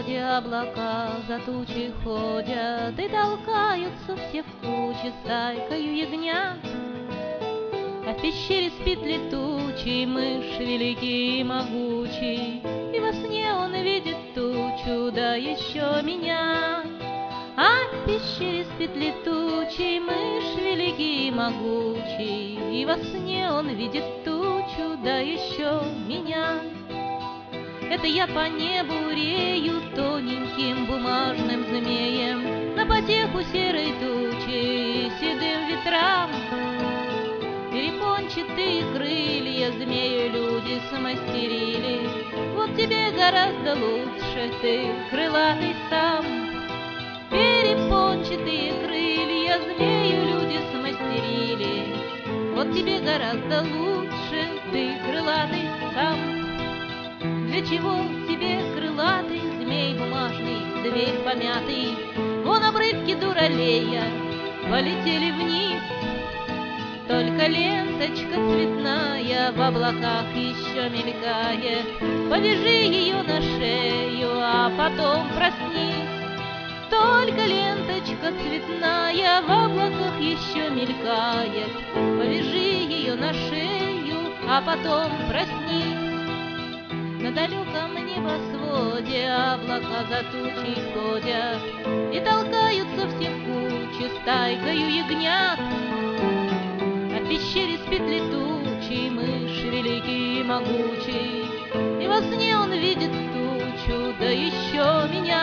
своде облака за тучей ходят, и толкаются все в куче стайкою ягнят. А в пещере спит летучий мышь великий и могучий, и во сне он видит тучу, да еще меня. А в пещере спит летучий мышь великий и могучий, и во сне он видит тучу, да еще меня. Это я по небу рею тоненьким бумажным змеем на потеху серой тучи и седым ветрам. Перепончатые крылья змею люди смастерили, вот тебе гораздо лучше, ты крылатый сам. Перепончатые крылья змею люди смастерили, вот тебе гораздо лучше, ты крылатый сам. Для чего тебе крылатый змей бумажный, зверь помятый? Вон обрывки дуралея полетели вниз. Только ленточка цветная в облаках еще мелькает, повяжи ее на шею, а потом проснись. Только ленточка цветная в облаках еще мелькает, повяжи ее на шею, а потом проснись. На далеком небосводе облака за тучей ходят, и толкаются все в куче стайкою ягнят. А в пещере спит летучий мышь великий и могучий, и во сне он видит тучу, да еще меня.